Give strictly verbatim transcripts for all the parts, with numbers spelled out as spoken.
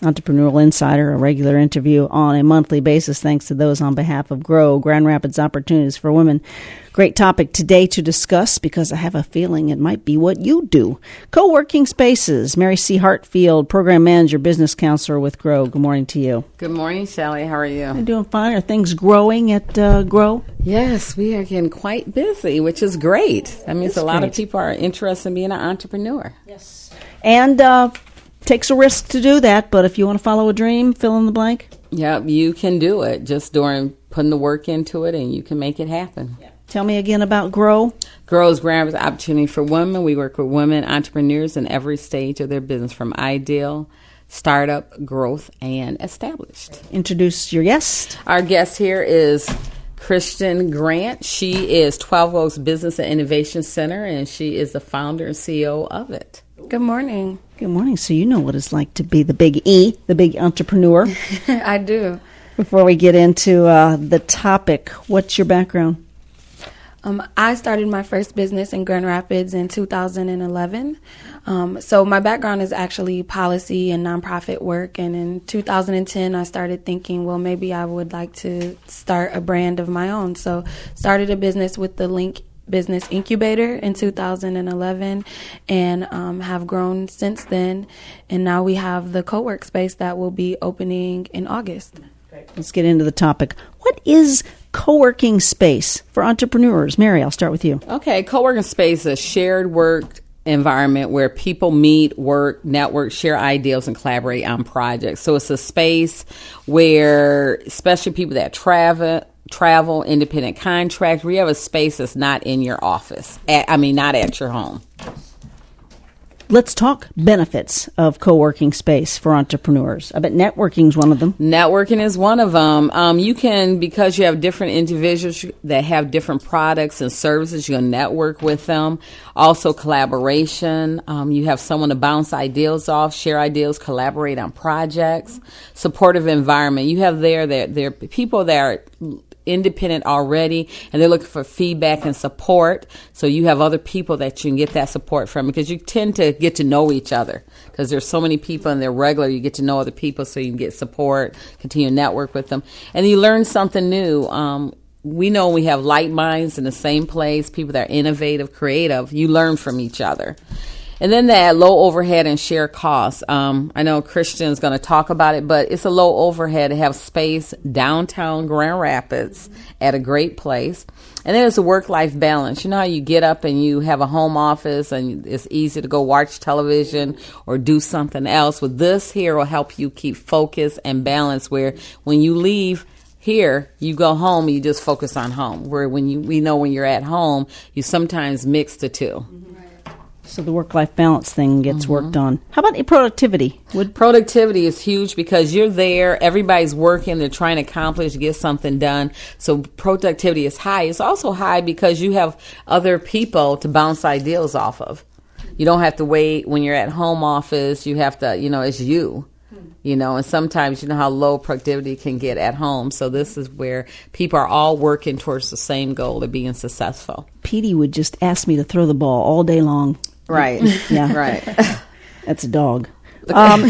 Entrepreneurial Insider, a regular interview on a monthly basis, thanks to those on behalf of GROW, Grand Rapids Opportunities for Women. Great topic today to discuss because I have a feeling it might be what you do. Co-working spaces. Mary C. Hartfield, Program Manager, Business Counselor with GROW. Good morning to you. Good morning, Sally. How are you? I'm doing fine. Are things growing at uh, GROW? Yes, we are getting quite busy, which is great. That means It's a lot great. of people are interested in being an entrepreneur. Yes. And uh, takes a risk to do that, but if you want to follow a dream, fill in the blank. Yep, you can do it just during putting the work into it, and you can make it happen. Yeah. Tell me again about GROW. GROW's Grand Rapids Opportunity for Women. We work with women entrepreneurs in every stage of their business, from ideal, startup, growth, and established. Introduce your guest. Our guest here is Kristen Grant. She is twelve Oaks Business and Innovation Center, and she is the founder and C E O of it. Good morning. Good morning. So you know what it's like to be the big E, the big entrepreneur. I do. Before we get into uh, the topic, what's your background? Um, I started my first business in Grand Rapids in two thousand eleven. Um, so my background is actually policy and nonprofit work. And in two thousand ten, I started thinking, well, maybe I would like to start a brand of my own. So started a business with the Link Business Incubator in two thousand eleven and um, have grown since then. And now we have the co-work space that will be opening in August. Let's get into the topic. What is co-working space for entrepreneurs? Mary, I'll start with you. Okay, co-working space is a shared work environment where people meet, work, network, share ideas, and collaborate on projects. So it's a space where, especially people that travel, travel, independent contract, where you have a space that's not in your office. At, I mean, not at your home. Let's talk benefits of co-working space for entrepreneurs. I bet networking is one of them. Networking is one of them. Um, you can, because you have different individuals that have different products and services, you can network with them. Also collaboration. Um, you have someone to bounce ideas off, share ideas, collaborate on projects. Supportive environment. You have there that there are people that are independent already, and they're looking for feedback and support. So you have other people that you can get that support from, because you tend to get to know each other because there's so many people and they're regular. You get to know other people so you can get support, continue to network with them, and you learn something new. Um, we know we have like minds in the same place, people that are innovative, creative. You learn from each other. And then that low overhead and share costs. Um, I know Christian's going to talk about it, but it's a low overhead to have space downtown Grand Rapids at a great place. And then it's a work-life balance. You know how you get up and you have a home office and it's easy to go watch television or do something else. Well, this here will help you keep focus and balance, where when you leave here, you go home and you just focus on home. Where when you we know when you're at home, you sometimes mix the two. So the work-life balance thing gets mm-hmm. worked on. How about productivity? Would productivity is huge because you're there, everybody's working, they're trying to accomplish, get something done. So productivity is high. It's also high because you have other people to bounce ideas off of. You don't have to wait when you're at home office. You have to, you know, it's you. You know, and sometimes you know how low productivity can get at home. So this is where people are all working towards the same goal of being successful. Petey would just ask me to throw the ball all day long. Right. Yeah. Right. That's a dog. Um,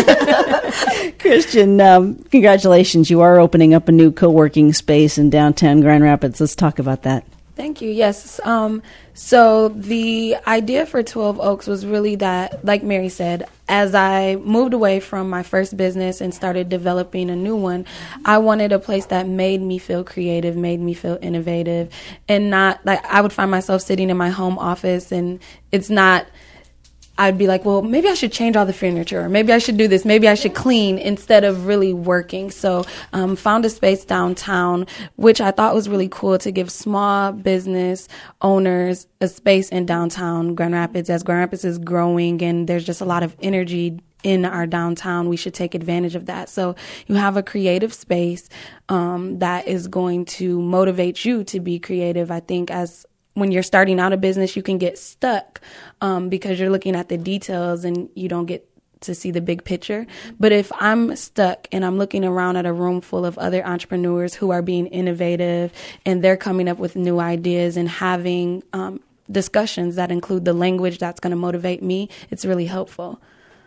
Christian, um, congratulations. You are opening up a new co-working space in downtown Grand Rapids. Let's talk about that. Thank you. Yes. Um, so the idea for twelve Oaks was really that, like Mary said, as I moved away from my first business and started developing a new one, I wanted a place that made me feel creative, made me feel innovative, and not like I would find myself sitting in my home office and it's not, I'd be like, well, maybe I should change all the furniture, or maybe I should do this, maybe I should clean, instead of really working. So um, found a space downtown, which I thought was really cool, to give small business owners a space in downtown Grand Rapids. As Grand Rapids is growing and there's just a lot of energy in our downtown, we should take advantage of that. So you have a creative space um, that is going to motivate you to be creative. I think as when you're starting out a business, you can get stuck um, because you're looking at the details and you don't get to see the big picture. But if I'm stuck and I'm looking around at a room full of other entrepreneurs who are being innovative and they're coming up with new ideas and having um, discussions that include the language that's going to motivate me, it's really helpful.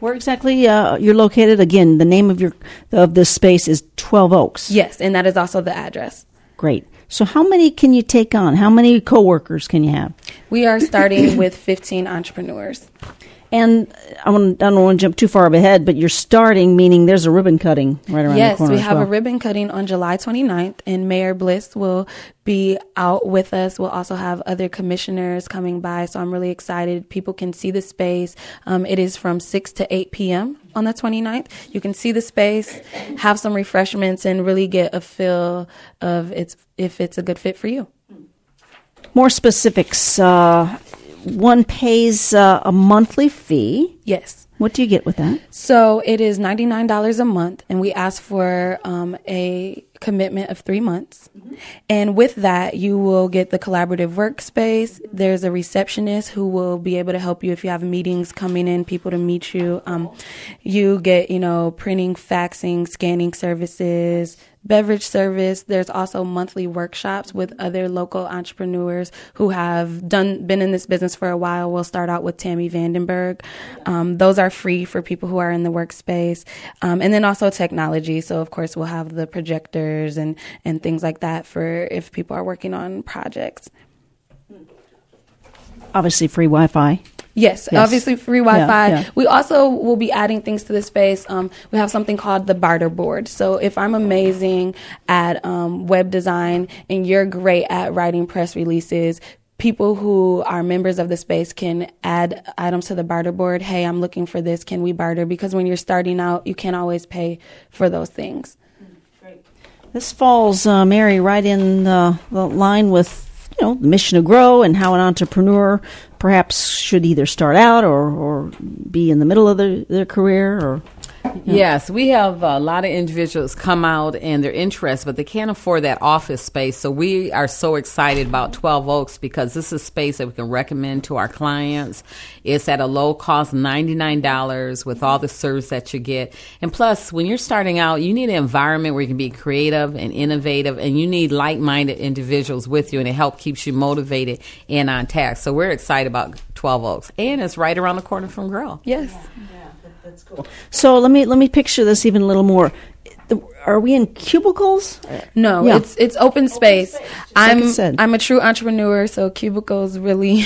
Where exactly uh, you're located? Again, the name of your of this space is twelve Oaks. Yes, and that is also the address. Great. So how many can you take on? How many coworkers can you have? We are starting with fifteen entrepreneurs. And I, want, I don't want to jump too far ahead, but you're starting, meaning there's a ribbon cutting right around yes, the corner. Yes, we as have well. a ribbon cutting on July twenty-ninth, and Mayor Bliss will be out with us. We'll also have other commissioners coming by, so I'm really excited. People can see the space. Um, it is from six to eight p.m. on the twenty-ninth. You can see the space, have some refreshments, and really get a feel of it's if it's a good fit for you. More specifics. Uh, one pays uh, a monthly fee. Yes. What do you get with that? So it is ninety-nine dollars a month, and we ask for um, a commitment of three months. Mm-hmm. And with that, you will get the collaborative workspace. There's a receptionist who will be able to help you if you have meetings coming in, people to meet you. Um, you get, you know, printing, faxing, scanning services, beverage service. There's also monthly workshops with other local entrepreneurs who have done been in this business for a while. We'll start out with Tammy Vandenberg. Um, those are free for people who are in the workspace. Um, and then also technology. So, of course, we'll have the projectors and, and things like that for if people are working on projects. Obviously, free Wi-Fi. Yes, yes, obviously free Wi-Fi. Yeah, yeah. We also will be adding things to the space. Um, we have something called the barter board. So if I'm amazing at um, web design and you're great at writing press releases, people who are members of the space can add items to the barter board. Hey, I'm looking for this. Can we barter? Because when you're starting out, you can't always pay for those things. Great. This falls, uh, Mary, right in the, the line with you know, the mission to grow and how an entrepreneur perhaps should either start out or, or be in the middle of their, their career or... You know. Yes, we have a lot of individuals come out and they're interested, but they can't afford that office space. So we are so excited about twelve Oaks because this is space that we can recommend to our clients. It's at a low cost, ninety-nine dollars with all the service that you get. And plus, when you're starting out, you need an environment where you can be creative and innovative, and you need like-minded individuals with you, and it helps keeps you motivated and on task. So we're excited about twelve Oaks. And it's right around the corner from Grill. Yes. Yeah. That's cool. So let me let me picture this even a little more. The, are we in cubicles? No, yeah. it's it's open space. Open space. I'm like I'm a true entrepreneur, so cubicles really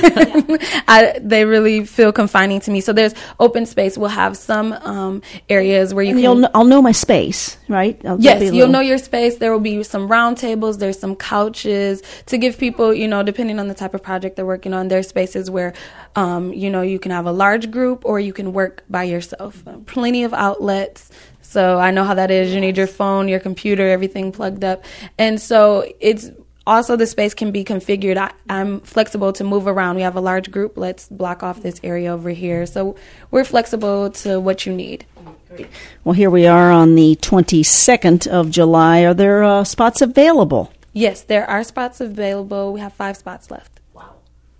I, they really feel confining to me. So there's open space. We'll have some um, areas where you and can. You'll know, I'll know my space, right? I'll yes, you'll know your space. There will be some round tables. There's some couches to give people, you know, depending on the type of project they're working on. There's spaces where, um, you know, you can have a large group or you can work by yourself. Plenty of outlets. So I know how that is. You need your phone, your computer, everything plugged up. And so it's also the space can be configured. I, I'm flexible to move around. We have a large group. Let's block off this area over here. So we're flexible to what you need. Well, here we are on the twenty-second of July. Are there uh, spots available? Yes, there are spots available. We have five spots left. Wow.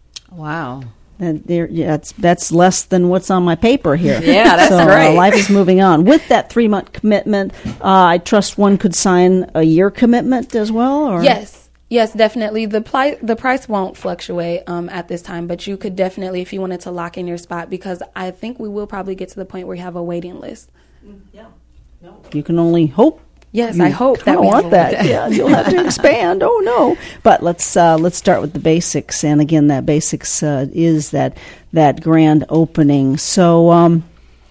Wow. And there, yeah, that's, that's less than what's on my paper here. Yeah, that's so, great. Uh, life is moving on. With that three-month commitment, uh, I trust one could sign a year commitment as well? Or? Yes. Yes, definitely. The, pli- the price won't fluctuate um, at this time, but you could definitely, if you wanted to lock in your spot, because I think we will probably get to the point where you have a waiting list. Yeah. No. You can only hope. Yes, you I hope that we want that. that. Yeah, you'll have to expand. Oh no! But let's uh, let's start with the basics. And again, that basics uh, is that that grand opening. So, um,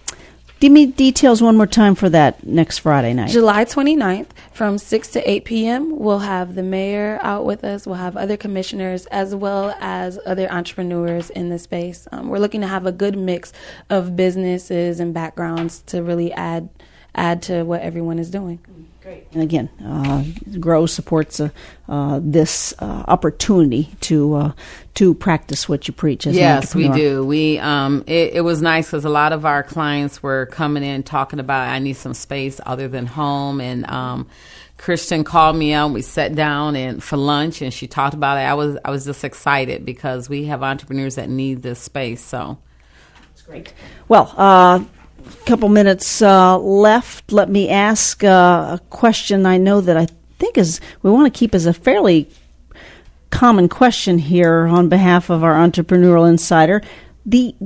give me details one more time for that next Friday night. July twenty-ninth from six to eight p.m. We'll have the mayor out with us. We'll have other commissioners as well as other entrepreneurs in the space. Um, we're looking to have a good mix of businesses and backgrounds to really add add to what everyone is doing. Great. And again, uh, Grow supports uh, uh, this uh, opportunity to uh, to practice what you preach as yes, an we entrepreneur. do. We um, it, it was nice because a lot of our clients were coming in talking about I need some space other than home, and um, Kristen called me out. We sat down and for lunch, and she talked about it. I was I was just excited because we have entrepreneurs that need this space. So that's great. Well. Uh, couple minutes uh, left. Let me ask uh, a question I know that I think is we want to keep as a fairly common question here on behalf of our Entrepreneurial Insider. The the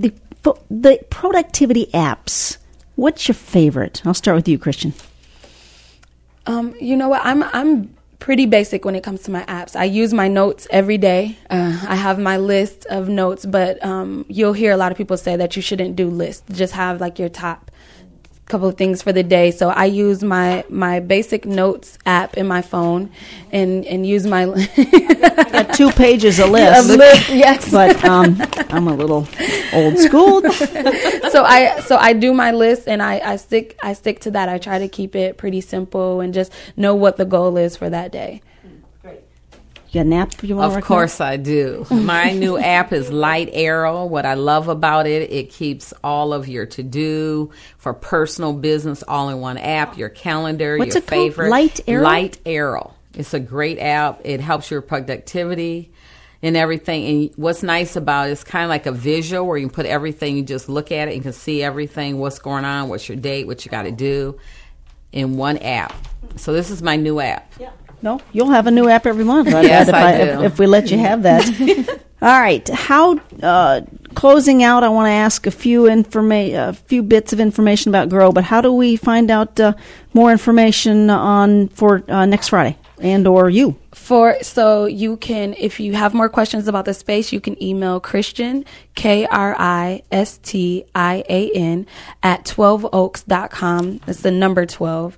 fo- the productivity apps, what's your favorite? I'll start with you, Christian. Um, you know what? I'm I'm pretty basic when it comes to my apps. I use my notes every day. Uh, I have my list of notes, but um, you'll hear a lot of people say that you shouldn't do lists. Just have like your top couple of things for the day. So I use my my basic notes app in my phone and and use my got two pages of list. Of list, yes. But um, I'm a little old school. so I so I do my list and I, I stick I stick to that. I try to keep it pretty simple and just know what the goal is for that day. You got an app you want to Of course I do. My new app is Light Arrow. What I love about it, it keeps all of your to-do for personal business all in one app, your calendar, What's your it called? favorite. Light Arrow? Light Arrow. It's a great app. It helps your productivity and everything. And what's nice about it, it's kind of like a visual where you can put everything, you just look at it and can see everything, what's going on, what's your date, what you got to do in one app. So this is my new app. Yeah. No, you'll have a new app every month. I Yes, bet if I I, do. if, if we let you have that. All right. How uh, closing out? I want to ask a few informa- a few bits of information about Grow. But how do we find out uh, more information on for uh, next Friday and or you? For so you can, if you have more questions about the space, you can email Christian K R I S T I A N at twelve oaks dot com. It's the number twelve.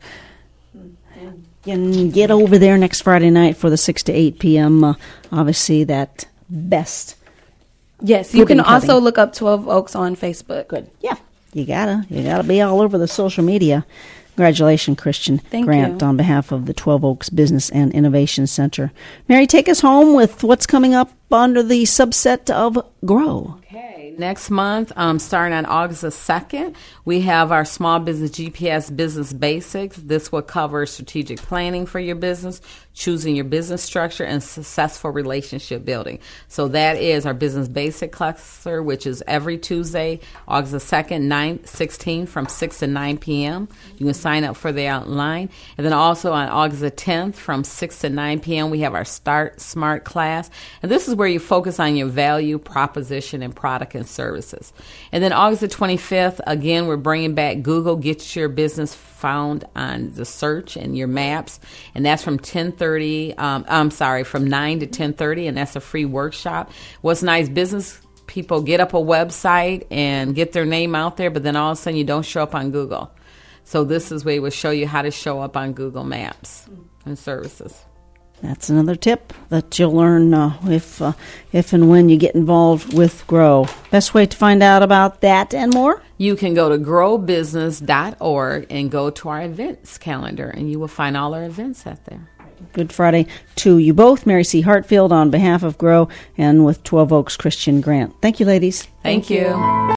And get over there next Friday night for the six to eight p.m. Uh, obviously, that best. Yes, you ribbon can also cutting. look up twelve Oaks on Facebook. Good. Yeah, you gotta you gotta be all over the social media. Congratulations, Christian Thank Grant, you. on behalf of the Twelve Oaks Business and Innovation Center. Mary, take us home with what's coming up under the subset of Grow. Okay, next month, um, starting on August the second, we have our Small Business G P S Business Basics. This will cover strategic planning for your business, choosing your business structure, and successful relationship building. So that is our Business Basic cluster, which is every Tuesday, August the second, nine sixteen, from six to nine p.m. You can sign up for that online. And then also on August the tenth, from six to nine p.m., we have our Start Smart class. And this is where you focus on your value, proposition, and product and services. And then August the twenty-fifth, again, we're bringing back Google Get Your Business Found on the search and your maps. And that's from ten thirty, um, I'm sorry, from nine to ten thirty, and that's a free workshop. What's nice, business people get up a website and get their name out there, but then all of a sudden you don't show up on Google. So this is where we will show you how to show up on Google Maps and services. That's another tip that you'll learn uh, if uh, if and when you get involved with Grow. Best way to find out about that and more? You can go to grow business dot org and go to our events calendar, and you will find all our events out there. Good Friday to you both. Mary C. Hartfield on behalf of Grow and with Twelve Oaks Christian Grant. Thank you, ladies. Thank, Thank you. you.